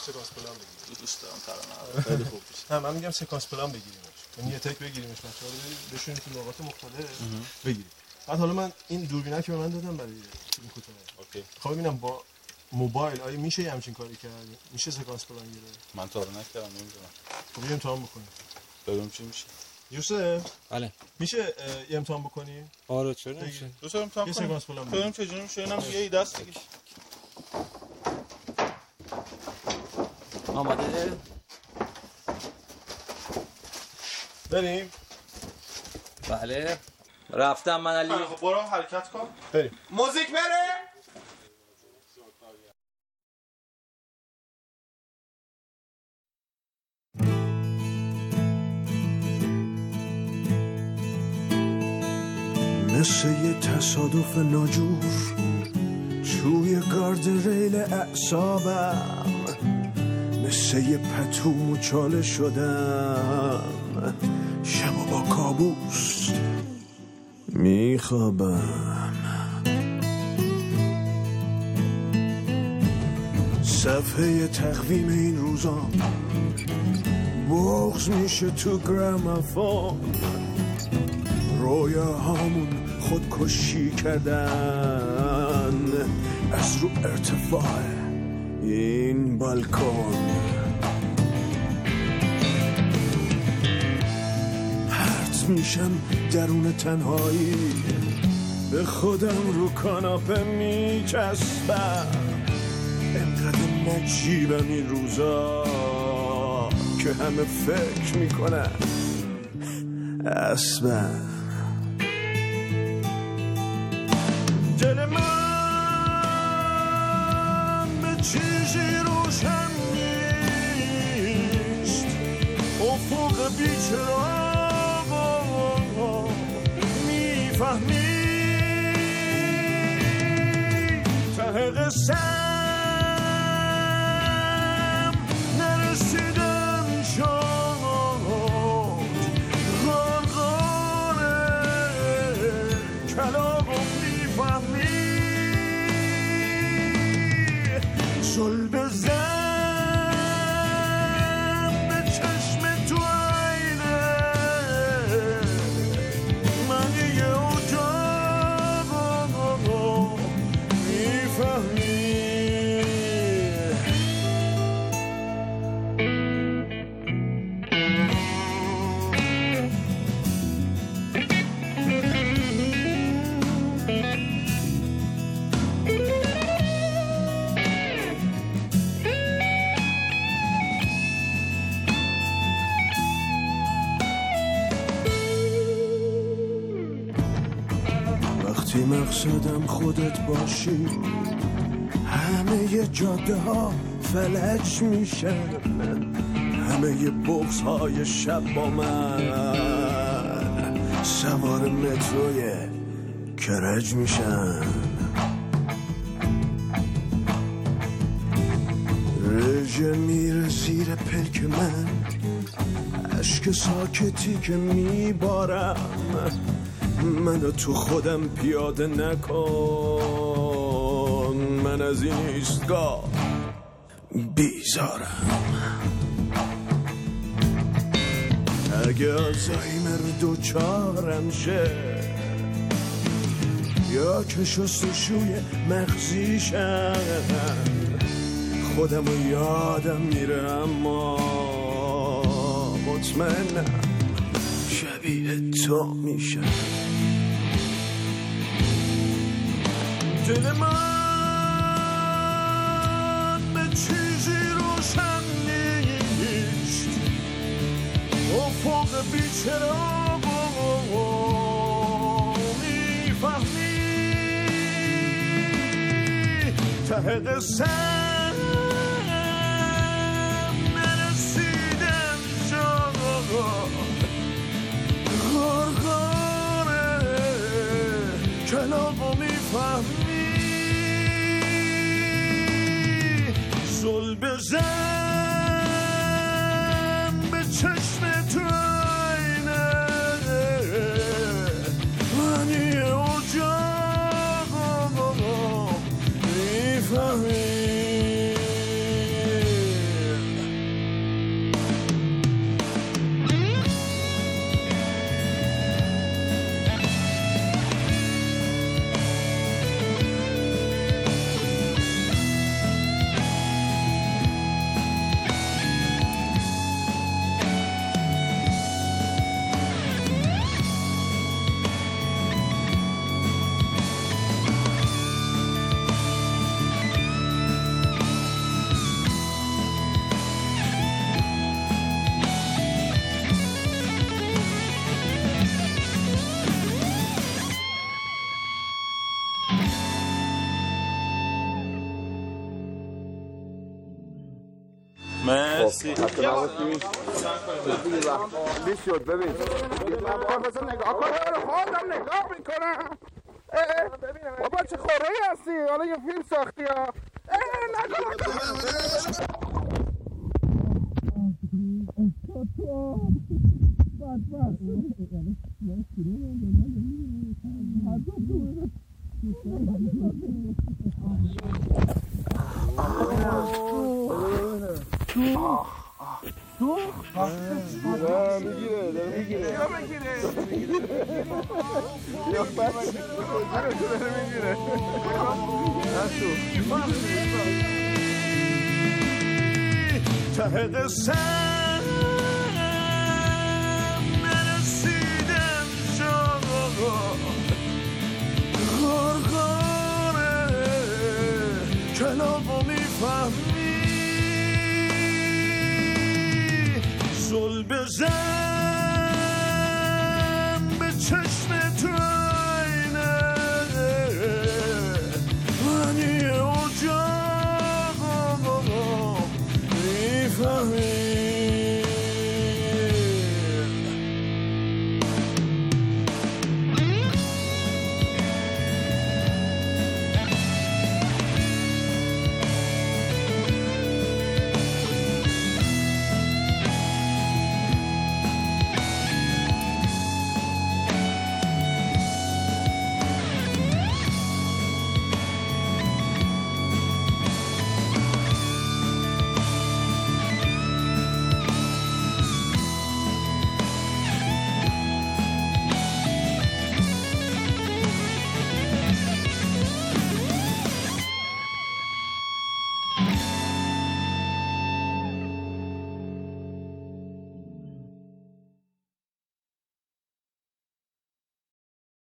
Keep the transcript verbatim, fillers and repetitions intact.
سکانس پلان بگیریم. دوست دارم ترانه خیلی خوب میشه. نه من میگم سکانس پلان بگیریمش. یعنی یه تک بگیریمش بچه‌ها رو بشونیم تو نقاط مختلف بگیریم. بعد حالا من این دوربینه که به من دادم برای فیلم کوتاه. اوکی. خب ببینم با موبایل آیا میشه همچین کاری کرد؟ میشه سکانس پلان گرفت؟ من تا الان نکردم نمیدونم. خب یه امتحان بکنیم. ببینیم چی میشه. یوسف بله میشه یه امتحان بکنیم؟ آره چرا نمیشه؟ دوست دارم امتحان یه کنیم. سکانس پلان ببینیم چجوری میشه. اینم یه ایده است دیگه. آماده؟ بریم؟ بله رفتم من علی. خب برو حرکت کن. بریم. موزیک بره. مثل یه تصادف ناجور توی گارد ریل اعصابم، مثل یه پتو مچاله شدم، شب و با کابوس میخوابم. صفحه تقویم این روزا بغض میشه تو گرامافون، رویاهامون خودکشی کردن از رو ارتفاع این بالکن. پرت میشم درون تنهایی، به خودم رو کاناپه میچسبم. انقدر نجیبم این روزا که همه فکر میکنن اسبم. دل من به چیزی روشن نیست، افق بیچراغ میفهمی ته قسم نرسیدم شد غرغره کلاغ میفهمی زل بزن به چشم تو عینه من یه اجاق میفهمی. وقتی مقصدم خودت باشی همه ی جاده ها فلج میشن، همه ی بغض های شب با من سوار متروی کرج میشن. رژه میره زیر پلک من، اشک ساکتی که میبارم، منو تو خودم پیاده نکن، من از این ایستگاه بیزارم. اگه آلزایمر دوچارم شه یا که شستشوی مغزیشم، خودمو یادم میره اما مطمئنم شبیه تو میشم. دل من به چیزی روشن نیست، افق بیچراغ میفهمی ته قسم نرسیدن شد غرغره کلاغو میفهمی زل بزن به چشم تو عینه من یه اجاق میفهمی مرسی بیش شد ببین مثلا نگاه کن خودم نگاه میکنم بابا چه خوره هستی حالا یه فیلم ساختی ها ته قسم نرسیدم جا غرغاره کلامو میفهمی زل بزن